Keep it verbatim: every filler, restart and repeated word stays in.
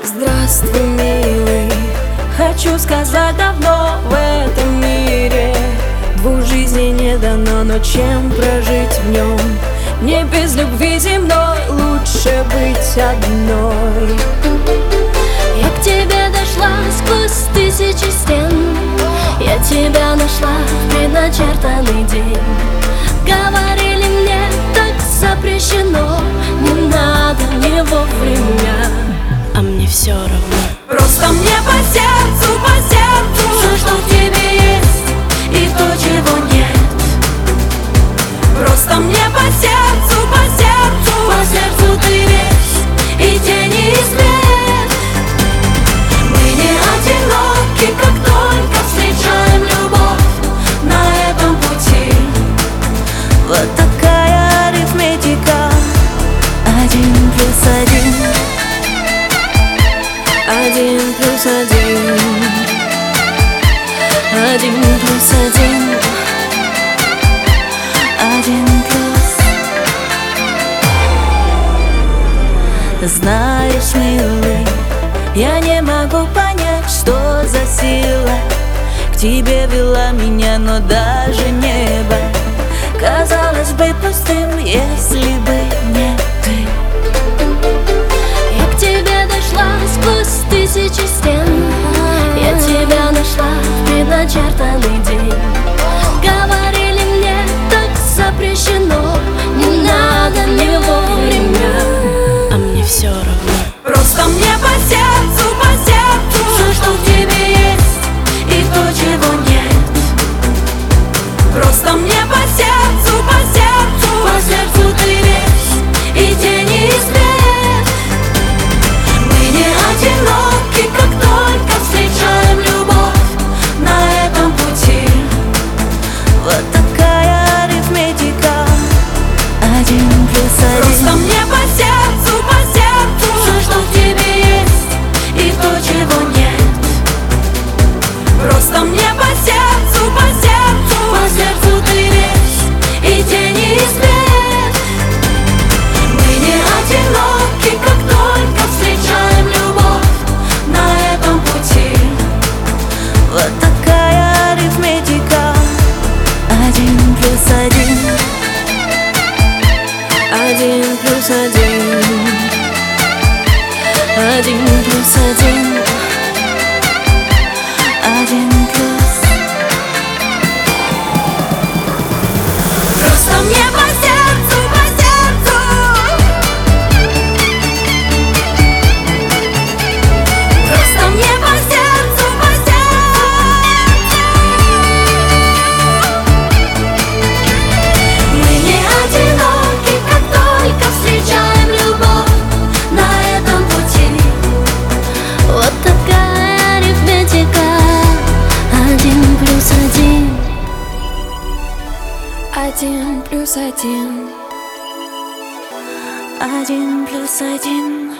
Здравствуй, милый, хочу сказать давно в этом мире двух жизней не дано, но чем прожить в нем? Не без любви земной, лучше быть одной. Я к тебе дошла сквозь тысячи стен, я тебя нашла в предначертанный день. Говорили мне, так запрещено, не надо, не вовремя, а мне все равно. Просто мне по сердцу, по сердцу все, что в тебе есть, и то, чего нет. Просто мне по сердцу, по сердцу, по сердцу ты весь, и тень, и свет. Мы не одиноки, как только встречаем любовь на этом пути. Вот такая арифметика. Один плюс один, один плюс один, один плюс один, один плюс. Знаешь, милый, я не могу понять, что за сила к тебе вела меня, но даже небо казалось бы пустым, если бы не ты. Я к тебе дошла сквозь тысячи стен, я тебя нашла в предначертанный день. Говорили мне, так запрещено, не надо, не вовремя, а мне все равно. Просто мне по сердцу, по сердцу все, что в тебе есть, и то, чего нет. Просто мне по сердцу, по сердцу, по сердцу ты весь, и тень, и свет. Мы не одиноки, как только встречаем любовь на этом пути. Вот такая арифметика. Один плюс один. Просто мне по сердцу, по сердцу все, что в тебе есть, и то, чего нет. Просто мне по сердцу, по сердцу, по сердцу ты весь, и тень, и свет. Мы не одиноки, как только встречаем любовь на этом пути. Вот такая арифметика. Один плюс один, один плюс один, один плюс один, один плюс. Просто мне по сердцу, по сердцу. Просто мне по сердцу, по сердцу. Мы не одиноки, как только встречаем любовь на этом пути. Вот такая арифметика. Один плюс один, один плюс один, один плюс один.